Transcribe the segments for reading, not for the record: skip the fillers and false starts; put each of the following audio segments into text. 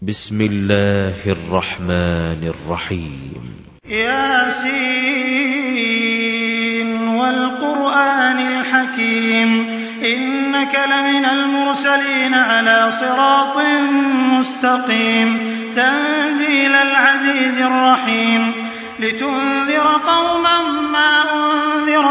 بسم الله الرحمن الرحيم. ياسين والقرآن الحكيم إنك لمن المرسلين على صراط مستقيم تنزيل العزيز الرحيم لتنذر قوما ما أنذر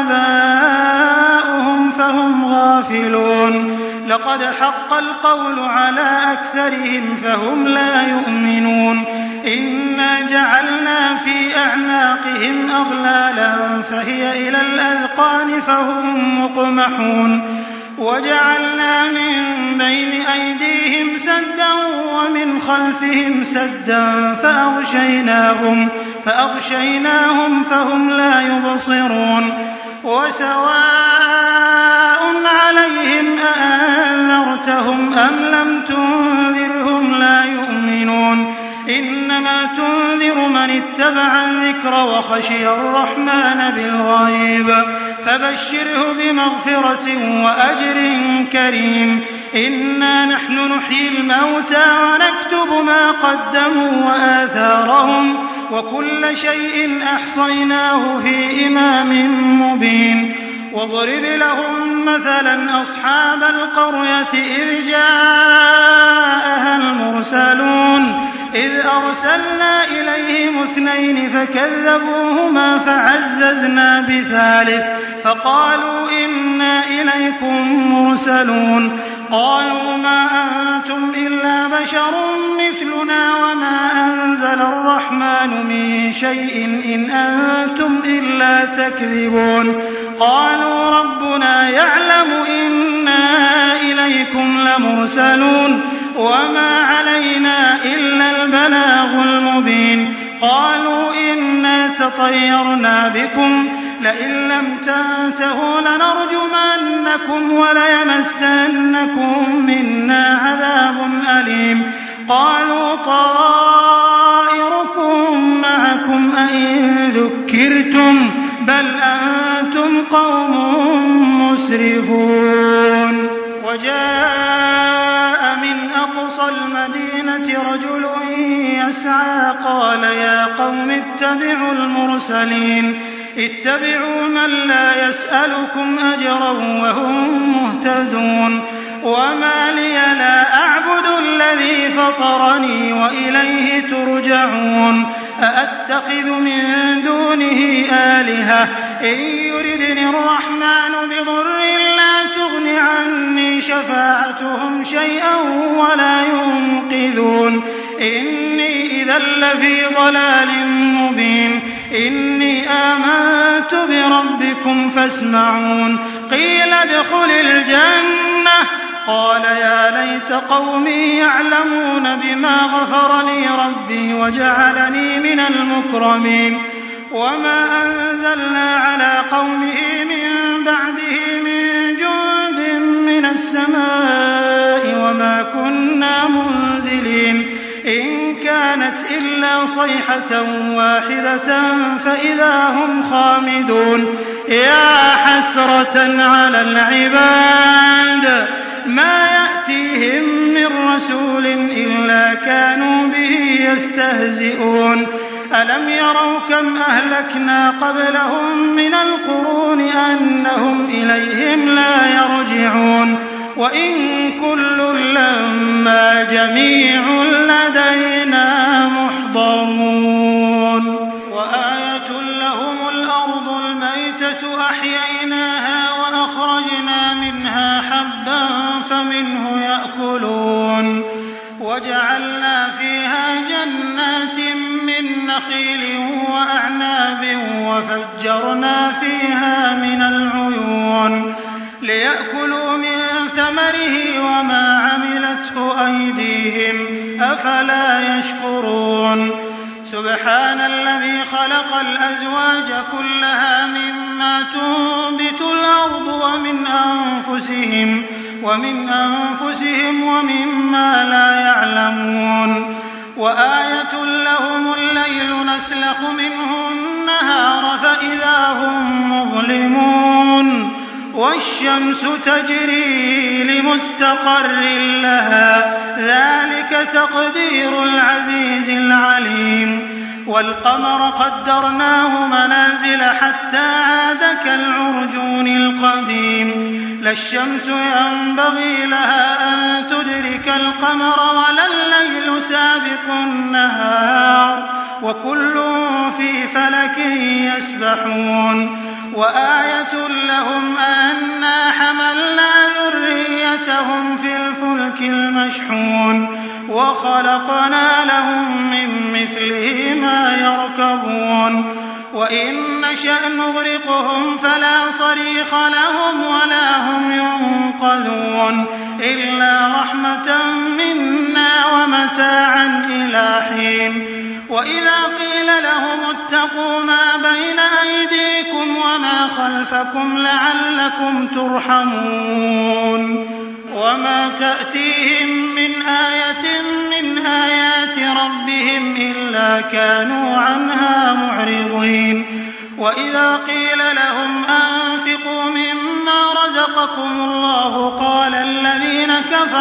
آباؤهم فهم غافلون لقد حق القول على أكثرهم فهم لا يؤمنون إنا جعلنا في أعناقهم أغلالا فهي إلى الأذقان فهم مقمحون وجعلنا من بين أيديهم سدا ومن خلفهم سدا فأغشيناهم فهم لا يبصرون وسواء عليهم أأنذرتهم أم لم تنذرهم لا يؤمنون إنما تنذر من اتبع الذكر وخشي الرحمن بالغيب فبشره بمغفرة وأجر كريم إنا نحن نحيي الموتى ونكتب ما قدموا وآثارهم وكل شيء أحصيناه في إمام مبين واضرب لهم مثلا أصحاب القرية إذ جاءها المرسلون إذ أرسلنا إليهم 2 فكذبوهما فعززنا ب3 فقالوا إنا إليكم مرسلون قالوا ما أنتم إلا بشر مثلنا وما أنزل الرحمن من شيء إن أنتم إلا تكذبون قالوا ربنا يعلم إنا إليكم لمرسلون وما علينا إلا البلاغ المبين قالوا إنا تطيرنا بكم لئن لم تنتهوا لنرجمنكم وليمسنكم منا عذاب أليم قالوا طائركم معكم أئن ذكرتم بل أنتم قوم مسرفون وجاء من أقصى المدينة رجل يسعى قال يا قوم اتبعوا المرسلين اتبعوا من لا يسألكم أجرا وهم مهتدون وما لي لا أعبد الذي فطرني وإليه ترجعون أأتخذ من دونه آلهة إن يردني الرحمن بضر لا تغن عني شفاعتهم شيئا ولا ينقذون إني إذا لفي ضلال مبين إني آمنت بربكم فاسمعون قيل ادخل الجنة قال يا ليت قومي يعلمون بما غفر لي ربي وجعلني من المكرمين وما أنزلنا على قومه من بعده من جند من السماء وما كنا منزلين إن كانت إلا صيحة واحدة فإذا هم خامدون يا حسرة على العباد ما يأتيهم من رسول إلا كانوا به يستهزئون ألم يروا كم أهلكنا قبلهم من القرون أنهم إليهم لا يرجعون وإن كل لما جميع لدينا محضرون وآية لهم الأرض الميتة أحييناها وأخرجنا منها حبا فمنه يأكلون وجعلنا فيها جنات من نخيل وأعناب وفجرنا فيها من العيون ليأكلوا من ثمره وما عملته أيديهم أفلا يشكرون سبحان الذي خلق الأزواج كلها مما تنبت الأرض ومن أنفسهم ومما لا يعلمون وآية لهم الليل نسلخ منه النهار فإذا هم مظلمون والشمس تجري لمستقر لها ذلك تقدير العزيز العليم والقمر قدرناه منازل حتى عاد كالعرجون القديم لا الشمس ينبغي لها أن تدرك القمر ولا الليل سابق النهار وكل في فلك يسبحون وآية لهم أنا حملنا ذريتهم في الفلك المشحون وخلقنا لهم من مثله ما يركبون وإن نشأ نغرقهم فلا صريخ لهم ولا هم ينقذون إلا رحمة منا ومتاعا إلى حين وإذا قيل لهم اتقوا ما بين أيديكم وما خلفكم لعلكم ترحمون وما تأتيهم من آية من آيات ربهم إلا كانوا عنها معرضين وإذا قيل لهم أنفقوا مما رزقكم الله قال الذين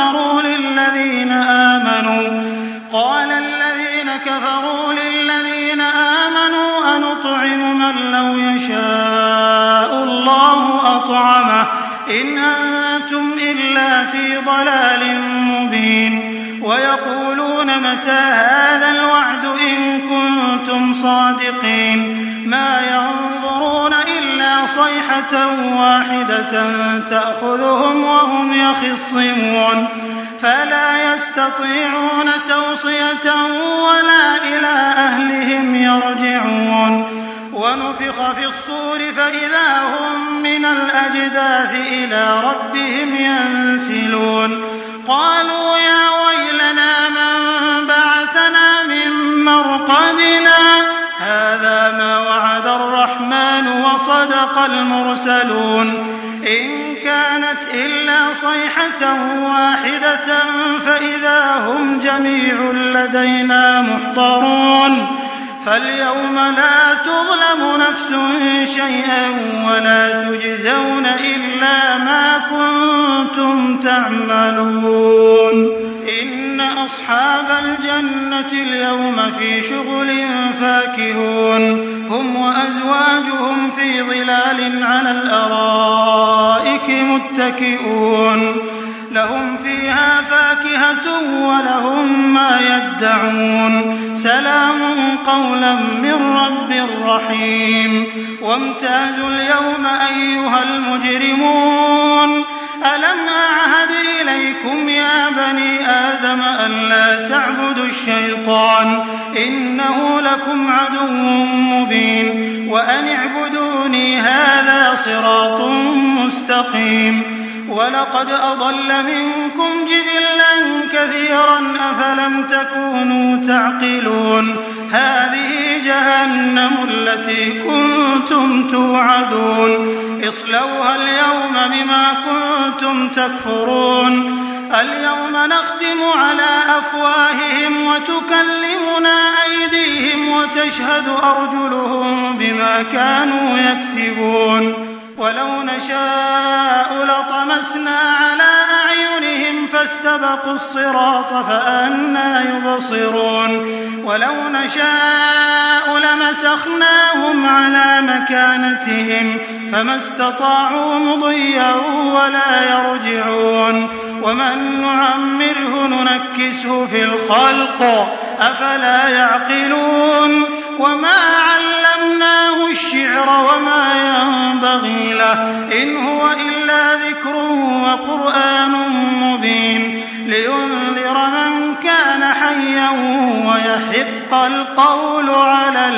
كفروا للذين آمنوا أنطعم من لو يشاء الله أطعمه إن أنتم إلا في ضلال مبين ويقولون متى هذا الوعد إن كنتم صادقين ما ينظرون إلا صيحة واحدة تأخذهم وهم يخصمون فلا يستطيعون توصية ولا إلى أهلهم يرجعون ونفخ في الصور فإذا هم من الأجداث إلى ربهم ينسلون قالوا يا ويلنا من بعثنا من مرقدنا هذا ما وعد الرحمن وصدق المرسلون إن كانت إلا صيحة واحدة فإذا هم جميع لدينا محضرون فاليوم لا تظلم نفس شيئا ولا تجزون إلا ما كنتم تعملون إن أصحاب الجنة اليوم في شغل فاكهون هم وأزواجهم في ظلال على الأرائك متكئون لهم فيها فاكهة ولهم ما يدعون سلام قولا من رب رحيم وامتازوا اليوم أيها المجرمون ألم أعهد إليكم يا بني آدم ألا تعبدوا الشيطان إنه لكم عدو مبين وأن اعبدوني هذا صراط مستقيم ولقد أضل منكم جبلا كثيرا أفلم تكونوا تعقلون هذه جهنم التي كنتم توعدون اصلوها اليوم بما كنتم تكفرون اليوم نختم على أفواههم وتكلمنا أيديهم وتشهد أرجلهم بما كانوا يكسبون ولو نشاء لطمسنا على أعينهم فاستبقوا الصراط فأنى يبصرون ولو نشاء لمسخناهم على مكانتهم فما استطاعوا مضيا ولا يرجعون ومن نعمره ننكسه في الخلق أفلا يعقلون وما علمناه الشعر وما ينبغي له إن هو إلا ذكر وقرآن مبين لينذر من كان حيا ويحق القول على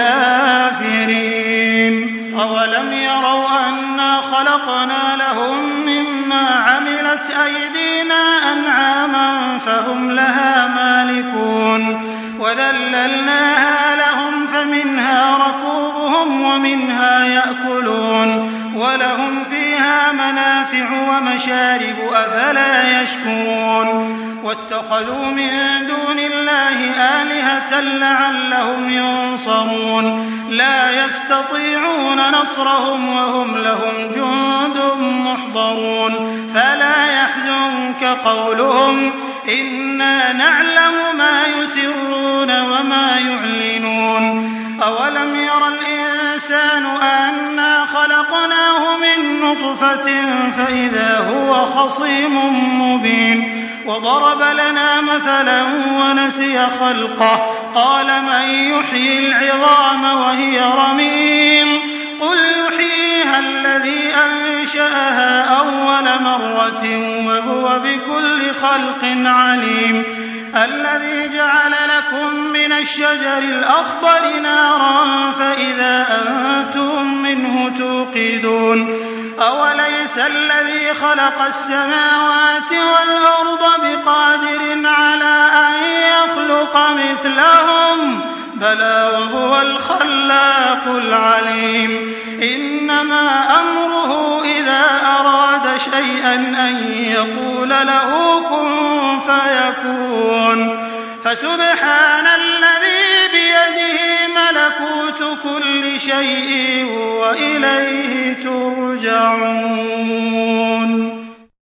الكافرين أولم يروا أنا خلقنا لهم مما عملت أيدينا أنعاما فهم لها مالكون وذللناها لهم فمنها ركوبهم ومنها يأكلون ولهم فيها منافع ومشارب أفلا يشكرون واتخذوا من دون الله آلهة لعلهم ينصرون لا يستطيعون نصرهم وهم لهم جند محضرون فلا يحزنك قولهم إنا نعلم ما يسرون وما يعلنون أولم ير الإنسان أنا خلقناه من نطفة فإذا هو خصيم مبين وضرب لنا مثلا ونسي خلقه قال من يحيي العظام وهي رميم قل يحييها الذي أنشأها أول مرة وهو بكل خلق عليم الذي جعل لكم من الشجر الأخضر نارا فإذا أنتم منه توقدون أوليس الذي خلق السماوات والأرض بقادر على أن يخلق مثلهم بلى وهو الخلاق العليم إنما أمره إذا أراد شيئا أن يقول له كن فيكون فسبحان الذي بيده ملكوت كل شيء وإليه ترجعون.